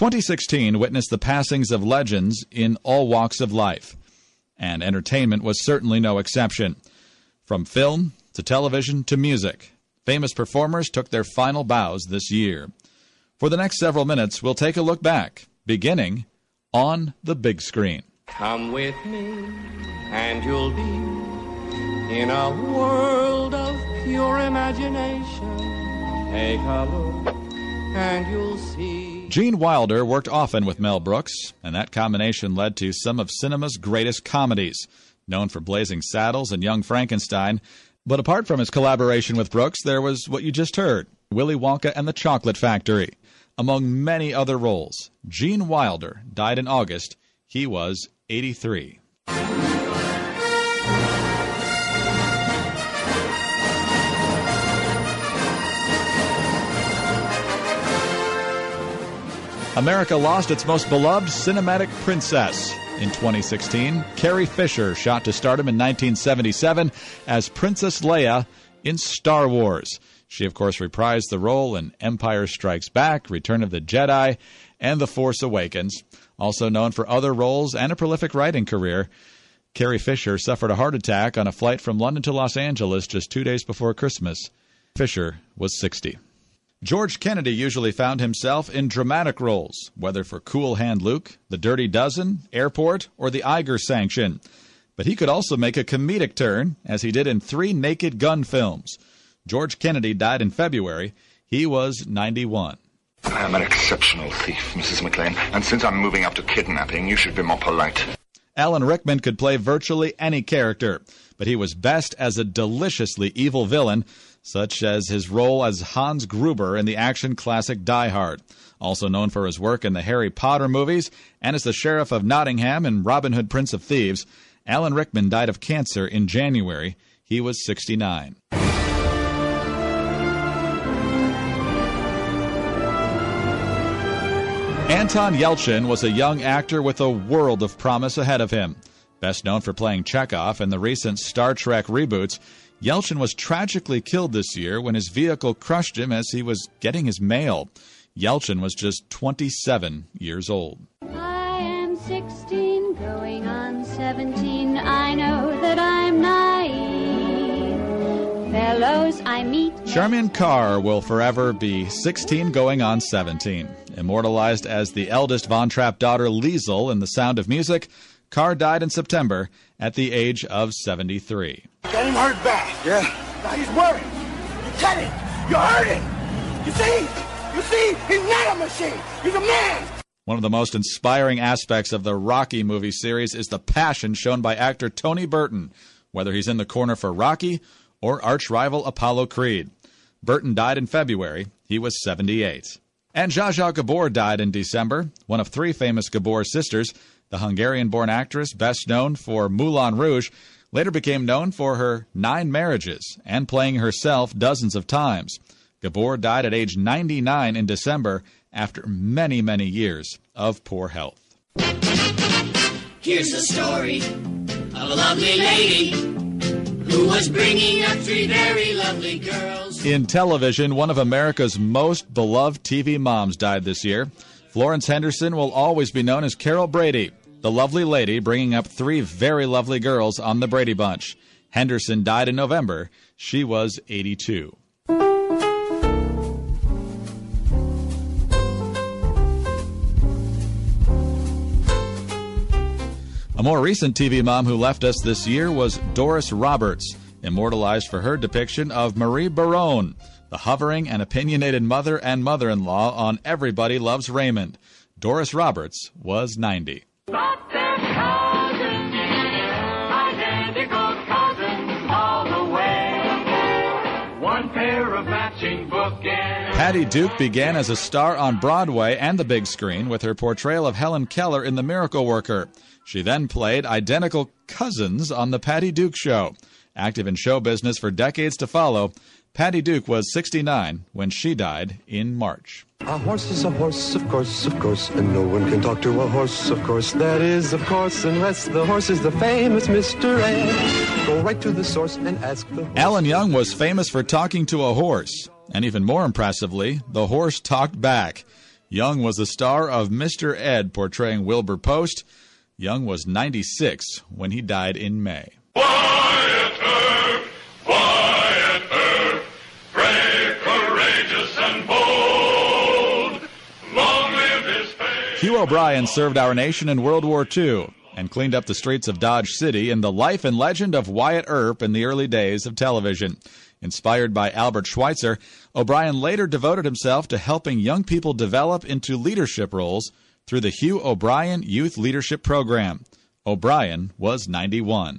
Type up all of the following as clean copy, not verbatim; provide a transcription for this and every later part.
2016 witnessed the passings of legends in all walks of life, and entertainment was certainly no exception. From film to television to music, famous performers took their final bows this year. For the next several minutes, we'll take a look back, beginning on the big screen. Come with me, and you'll be in a world of pure imagination. Take a look, and you'll see. Gene Wilder worked often with Mel Brooks, and that combination led to some of cinema's greatest comedies, known for Blazing Saddles and Young Frankenstein. But apart from his collaboration with Brooks, there was what you just heard, Willy Wonka and the Chocolate Factory. Among many other roles, Gene Wilder died in August. He was 83. America lost its most beloved cinematic princess. In 2016, Carrie Fisher shot to stardom in 1977 as Princess Leia in Star Wars. She, of course, reprised the role in Empire Strikes Back, Return of the Jedi, and The Force Awakens. Also known for other roles and a prolific writing career, Carrie Fisher suffered a heart attack on a flight from London to Los Angeles just 2 days before Christmas. Fisher was 60. George Kennedy usually found himself in dramatic roles, whether for Cool Hand Luke, The Dirty Dozen, Airport, or The Eiger Sanction. But he could also make a comedic turn, as he did in 3 Naked Gun films. George Kennedy died in February. He was 91. I am an exceptional thief, Mrs. McLean, and since I'm moving up to kidnapping, you should be more polite. Alan Rickman could play virtually any character, but he was best as a deliciously evil villain, such as his role as Hans Gruber in the action classic Die Hard. Also known for his work in the Harry Potter movies and as the Sheriff of Nottingham in Robin Hood, Prince of Thieves, Alan Rickman died of cancer in January. He was 69. Anton Yelchin was a young actor with a world of promise ahead of him. Best known for playing Chekhov in the recent Star Trek reboots, Yelchin was tragically killed this year when his vehicle crushed him as he was getting his mail. Yelchin was just 27 years old. I am 16, going on 17. I know that I'm naive. Fellows I meet... Charmian Carr will forever be 16 going on 17. Immortalized as the eldest Von Trapp daughter Liesel in The Sound of Music, Carr died in September at the age of 73. Got him hurt bad. Yeah. Now he's worried. You cut it. You hurt him. You see? He's not a machine. He's a man. One of the most inspiring aspects of the Rocky movie series is the passion shown by actor Tony Burton, whether he's in the corner for Rocky or arch-rival Apollo Creed. Burton died in February. He was 78. And Zsa Zsa Gabor died in December, one of 3 famous Gabor sisters. The Hungarian-born actress, best known for Moulin Rouge, later became known for her 9 marriages and playing herself dozens of times. Gabor died at age 99 in December after many, many years of poor health. Here's the story of a lovely lady who was bringing up 3 very lovely girls. In television, one of America's most beloved TV moms died this year. Florence Henderson will always be known as Carol Brady, the lovely lady bringing up 3 very lovely girls on the Brady Bunch. Henderson died in November. She was 82. A more recent TV mom who left us this year was Doris Roberts, immortalized for her depiction of Marie Barone, the hovering and opinionated mother and mother-in-law on Everybody Loves Raymond. Doris Roberts was 90. But they're cousins, identical cousins all the way. One pair of matching bookends. Patty Duke began as a star on Broadway and the big screen with her portrayal of Helen Keller in The Miracle Worker. She then played identical cousins on The Patty Duke Show. Active in show business for decades to follow, Patty Duke was 69 when she died in March. A horse is a horse, of course, and no one can talk to a horse, of course. That is, of course, unless the horse is the famous Mr. Ed. Go right to the source and ask the horse. Alan Young was famous for talking to a horse, and even more impressively, the horse talked back. Young was the star of Mr. Ed, portraying Wilbur Post. Young was 96 when he died in May. Wyatt Earp, brave, courageous, and bold. Long live his fame. Hugh O'Brian served our nation in World War II and cleaned up the streets of Dodge City in the life and legend of Wyatt Earp in the early days of television. Inspired by Albert Schweitzer, O'Brian later devoted himself to helping young people develop into leadership roles through the Hugh O'Brian Youth Leadership Program. O'Brian was 91.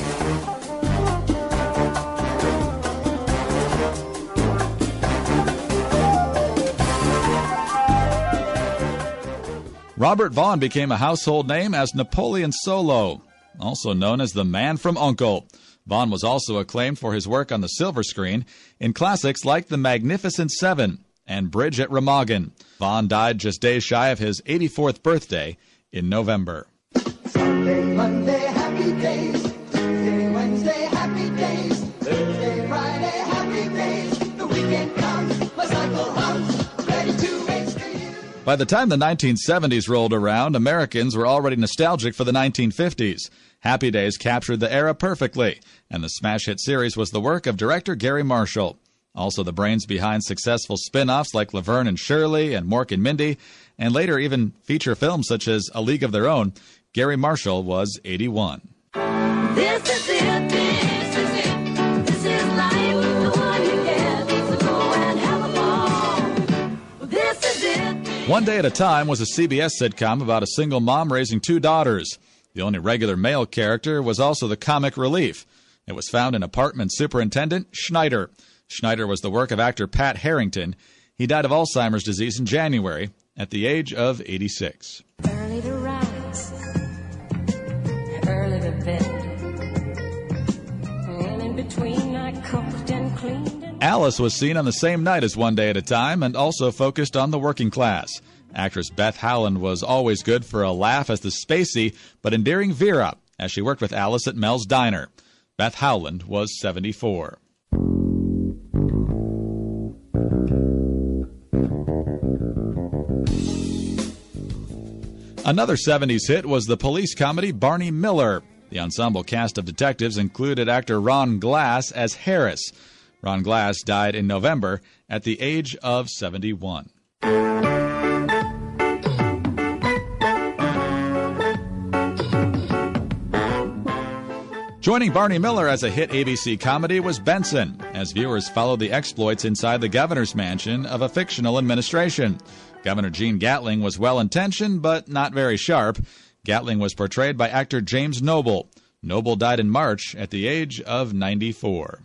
Robert Vaughn became a household name as Napoleon Solo, also known as the Man from U.N.C.L.E. Vaughn was also acclaimed for his work on the silver screen in classics like The Magnificent Seven and Bridge at Remagen. Vaughn died just days shy of his 84th birthday in November. Sunday, Monday, happy days. Tuesday, Wednesday, happy days. Thursday, Friday, happy days. The weekend comes, my cycle hums, ready to race for you. By the time the 1970s rolled around, Americans were already nostalgic for the 1950s. Happy Days captured the era perfectly, and the smash hit series was the work of director Gary Marshall. Also the brains behind successful spin-offs like Laverne and Shirley and Mork and Mindy, and later even feature films such as A League of Their Own. Gary Marshall was 81. This is it, this is it. This is life, the one you get. So go and have a ball. This is it. One Day at a Time was a CBS sitcom about a single mom raising two daughters. The only regular male character was also the comic relief. It was found in Apartment Superintendent Schneider. Schneider was the work of actor Pat Harrington. He died of Alzheimer's disease in January at the age of 86. Early to rise, early to bed. And in between I cooked and cleaned. Alice was seen on the same night as One Day at a Time and also focused on the working class. Actress Beth Howland was always good for a laugh as the spacey but endearing Vera as she worked with Alice at Mel's Diner. Beth Howland was 74. Another 70s hit was the police comedy Barney Miller. The ensemble cast of detectives included actor Ron Glass as Harris. Ron Glass died in November at the age of 71. Joining Barney Miller as a hit ABC comedy was Benson, as viewers followed the exploits inside the governor's mansion of a fictional administration. Governor Gene Gatling was well-intentioned, but not very sharp. Gatling was portrayed by actor James Noble. Noble died in March at the age of 94.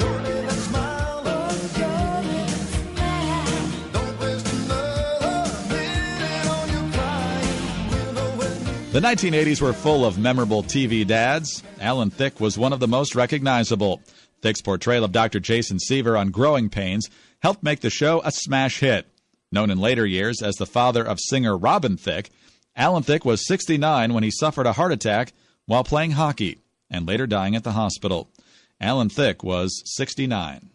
The 1980s were full of memorable TV dads. Alan Thicke was one of the most recognizable. Thicke's portrayal of Dr. Jason Seaver on Growing Pains helped make the show a smash hit. Known in later years as the father of singer Robin Thicke, Alan Thicke was 69 when he suffered a heart attack while playing hockey and later dying at the hospital. Alan Thicke was 69.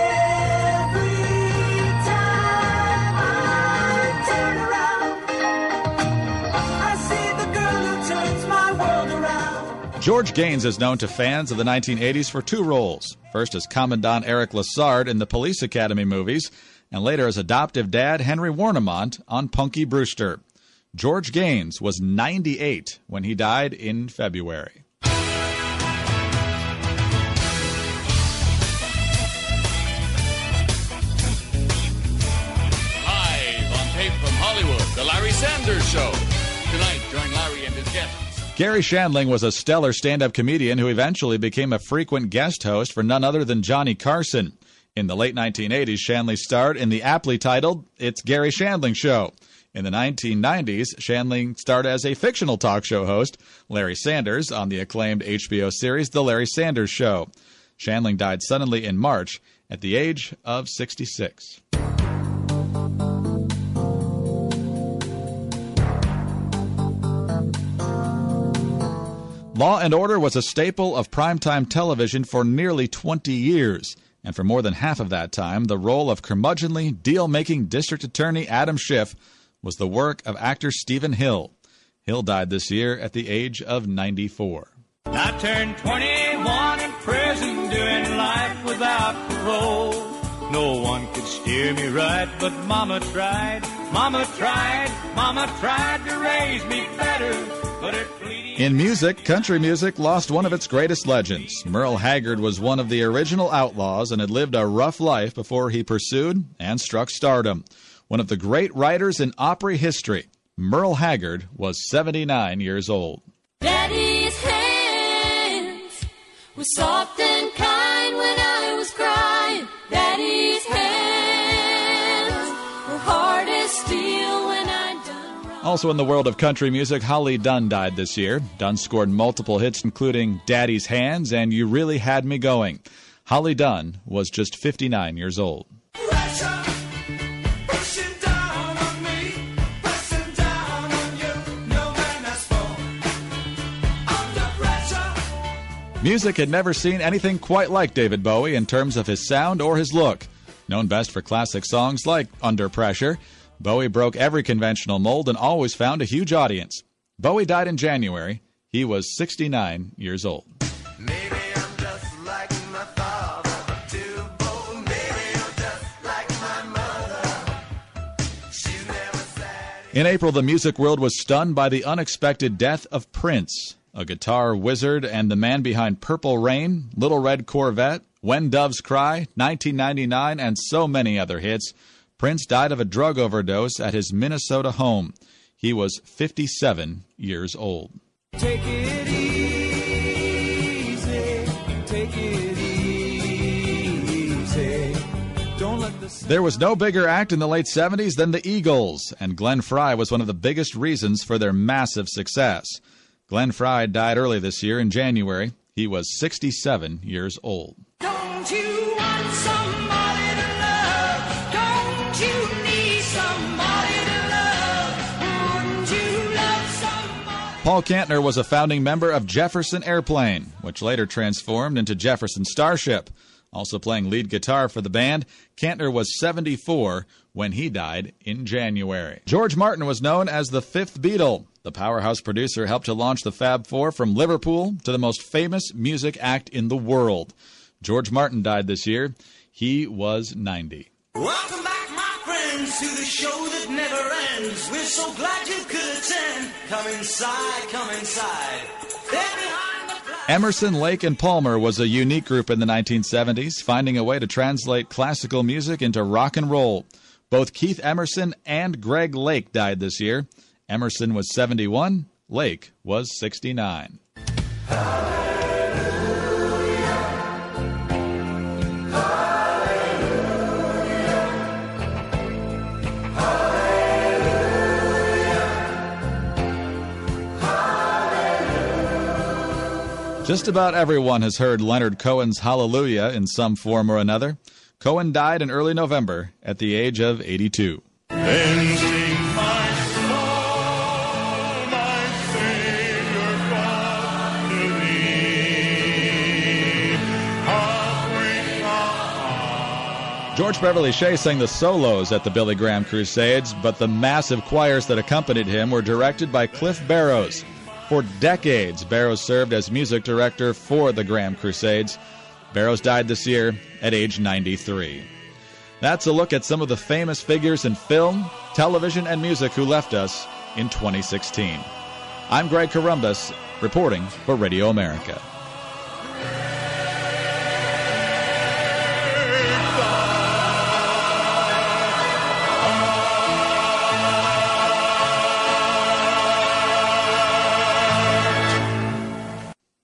George Gaines is known to fans of the 1980s for two roles. First as Commandant Eric Lassard in the Police Academy movies, and later as adoptive dad Henry Warnemont on Punky Brewster. George Gaines was 98 when he died in February. Live on tape from Hollywood, The Larry Sanders Show. Tonight, join Larry and his guests. Gary Shandling was a stellar stand-up comedian who eventually became a frequent guest host for none other than Johnny Carson. In the late 1980s, Shandling starred in the aptly titled It's Gary Shandling Show. In the 1990s, Shandling starred as a fictional talk show host, Larry Sanders, on the acclaimed HBO series The Larry Sanders Show. Shandling died suddenly in March at the age of 66. Law and Order was a staple of primetime television for nearly 20 years, and for more than half of that time, the role of curmudgeonly, deal-making District Attorney Adam Schiff was the work of actor Stephen Hill. Hill died this year at the age of 94. I turned 21 in prison, doing life without parole. No one could steer me right, but Mama tried. Mama tried to raise me better, but her pleading... In music, country music lost one of its greatest legends. Merle Haggard was one of the original outlaws and had lived a rough life before he pursued and struck stardom. One of the great writers in Opry history, Merle Haggard was 79 years old. Daddy's hands were soft and kind when I was crying. Daddy's hands were hard as steel when I done wrong. Also in the world of country music, Holly Dunn died this year. Dunn scored multiple hits, including Daddy's Hands and You Really Had Me Going. Holly Dunn was just 59 years old. Music had never seen anything quite like David Bowie in terms of his sound or his look. Known best for classic songs like Under Pressure, Bowie broke every conventional mold and always found a huge audience. Bowie died in January. He was 69 years old. Maybe I'm just like my father, too bold. Maybe I'm just like my mother. She's never sad. In April, the music world was stunned by the unexpected death of Prince. A guitar wizard and the man behind Purple Rain, Little Red Corvette, When Doves Cry, 1999, and so many other hits. Prince died of a drug overdose at his Minnesota home. He was 57 years old. Take it easy, take it easy. Don't let the... There was no bigger act in the late 70s than the Eagles, and Glenn Frey was one of the biggest reasons for their massive success. Glenn Frey died early this year in January. He was 67 years old. Don't you want somebody to love? Don't you need somebody to love? Wouldn't you love somebody? Paul Kantner was a founding member of Jefferson Airplane, which later transformed into Jefferson Starship. Also playing lead guitar for the band, Kantner was 74 when he died in January. George Martin was known as the fifth Beatle. The powerhouse producer helped to launch the Fab Four from Liverpool to the most famous music act in the world. George Martin died this year. He was 90. Welcome back, my friends, to the show that never ends. We're so glad you could attend. Come inside, come inside. They're behind the glass. Emerson, Lake, and Palmer was a unique group in the 1970s, finding a way to translate classical music into rock and roll. Both Keith Emerson and Greg Lake died this year. Emerson was 71, Lake was 69. Just about everyone has heard Leonard Cohen's Hallelujah in some form or another. Cohen died in early November at the age of 82. Then sing my soul, my Savior God, to thee. George Beverly Shea sang the solos at the Billy Graham Crusades, but the massive choirs that accompanied him were directed by Cliff Barrows. For decades, Barrows served as music director for the Graham Crusades. Barrows died this year at age 93. That's a look at some of the famous figures in film, television, and music who left us in 2016. I'm Greg Corombos, reporting for Radio America.